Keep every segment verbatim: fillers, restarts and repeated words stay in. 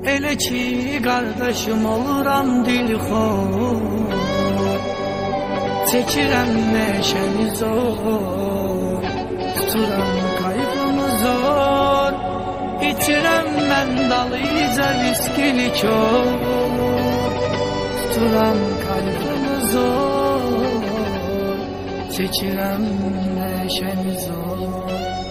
Elə ki qardaşım oluram dilxor, çəkirəm neşəni zor, tuturam qayğımı zor, İçirəm mən dalıyca viskili kör, tuturam qayğımı zor, çəkirəm neşəni zor.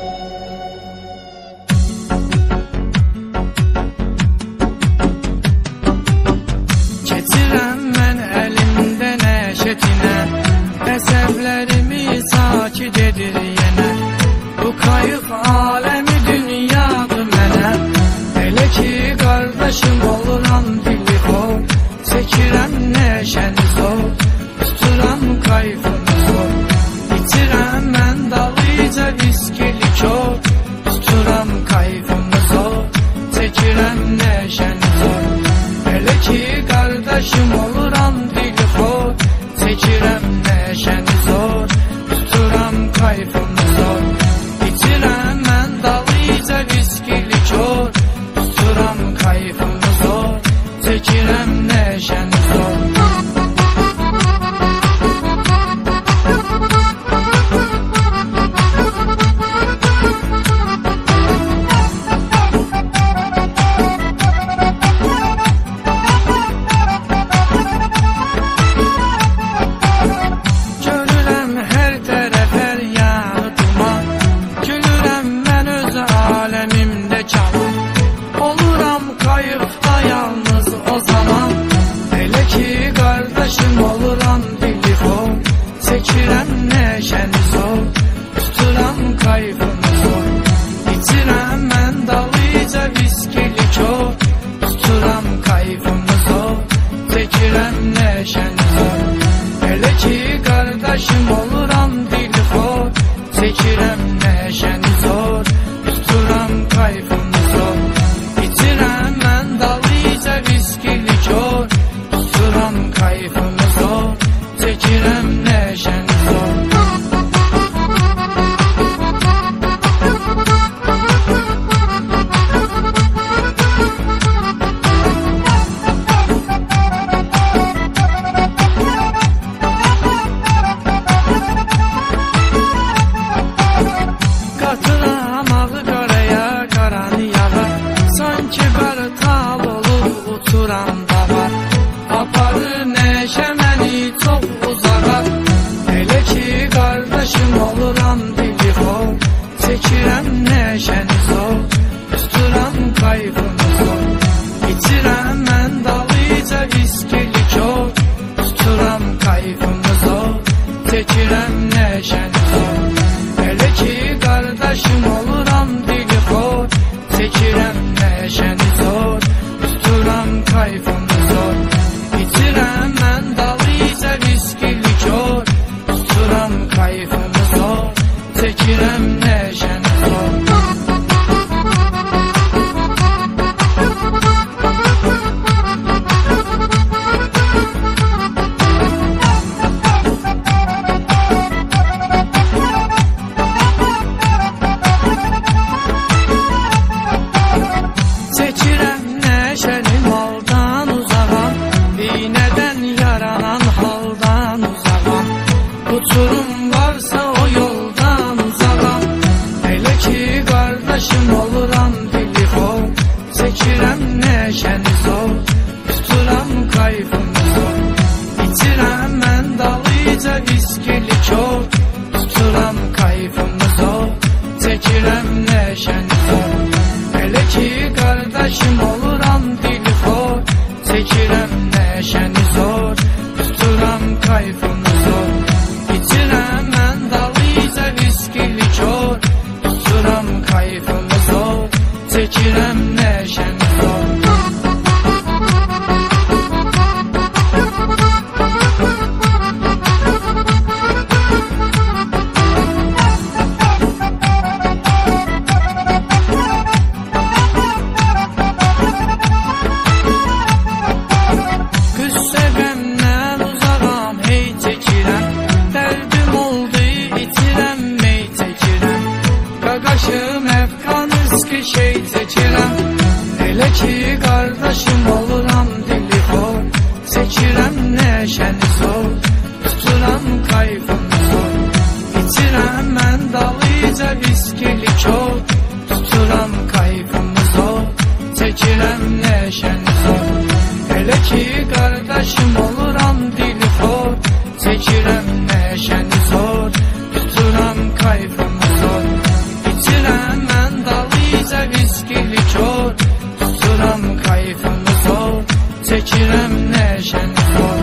Əsəblərimi sakit edir yenə, bu qayıq aləmi dünyadır mənə. Elə ki qardaşım oluram dilxor, çəkirəm neşəni zor, tuturam qayğımı zor, İçirəm mən dalıyca viskili kör, tuturam qayğımı zor, çəkirəm neşəni zor. Elə ki qardaşım oluram dilxor, çəkirəm neşəni zor, tuturam qayğımı zor, İçirəm mən dalıyca viskili kör, tuturam qayğımı zor, çəkirəm neşəni zor. Oluram qayıqda yalnız o zaman, elə ki qardaşım oluram dilxor, çəkirəm neşəni zor, tuturam qayğımı zor, İçirəm mən dalıyca viskili kör, tuturam qayğımı zor, çəkirəm neşəni zor. Elə ki qardaşım oluram dilxor, çəkirəm neşəni zor, tuturam qayğımı zor, İçirəm mən dalıyca viskili kör, tuturam qayğımı zor, çəkirəm neşəni zor. Qatıram ağı qaraya, qaranı yağa, sanki qartal olur uçuram dağa, aparır neşə məni çox uzağa. Elə ki qardaşım oluram dilxor, çəkirəm neşəni zor, tuturam qayğımı zor, İçirəm mən dalıyca viskili kör, tuturam qayğımı zor, çəkirəm neşəni zor. Elə ki qardaşım oluram dilxor, çəkirəm neşəni zor, tuturam qayğımı zor, İçirəm mən dalıyca viskili kör, tuturam qayğımı zor, çəkirəm neşəni zor. Çəkirəm neşəni maldan uzağam, iynədən yaranan haldan uzağam, uçurum varsa o yoldan uzağam. Elə ki qardaşım oluram dilxor, çəkirəm neşəni zor, tuturam qayğımı zor, İçirəm mən dalıyca viskili kör, tuturam qayğımı zor, çəkirəm neşəni zor. Elə ki qardaşım oluram dilxor, çəkirəm neşəni zor, tuturam qayğımı zor, İçirəm mən dalıyca viskili kör, tuturam qayğımı zor, çəkirəm neşəni zor. Qaqaşım əfqan üskü şey çəkirəm, elə ki qardaş qardaşım oluram dili xor, çəkirəm nəşəni zor, tuturam kayfımı zor. İçirəm mən dalıca viskili kör, tuturam kayfımı zor, çəkirəm nəşəni zor. Elə ki qardaşım oluram dili xor, çəkirəm nəşəni zor, tuturam kayfımı zor. İçirəm mən dalıca viskili kör, tuturam kayfımı zor, çəkirəm nəşəni zor.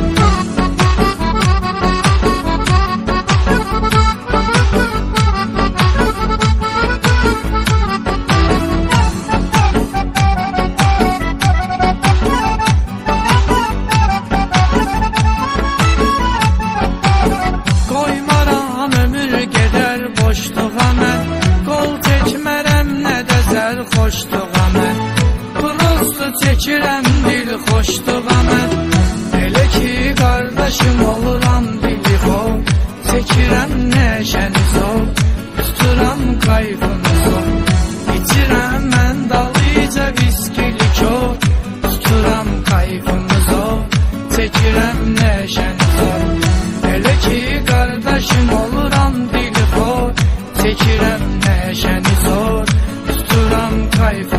Qoymaram ömür gedər boşluğa mən, qol çəkmərəm nə də sərxoşluğa mən, prosto çəkirəm dil xoşluğa mən. Elə ki qardaşım oluram dili xor, çəkirəm nəşəni zor, tuturam kayfımı zor. İçirəm mən dalıca viskili kör, tuturam kayfımı zor, çəkirəm nəşəni zor. Elə ki qardaşım oluram dili xor, çəkirəm nəşəni zor, tuturam kayfımı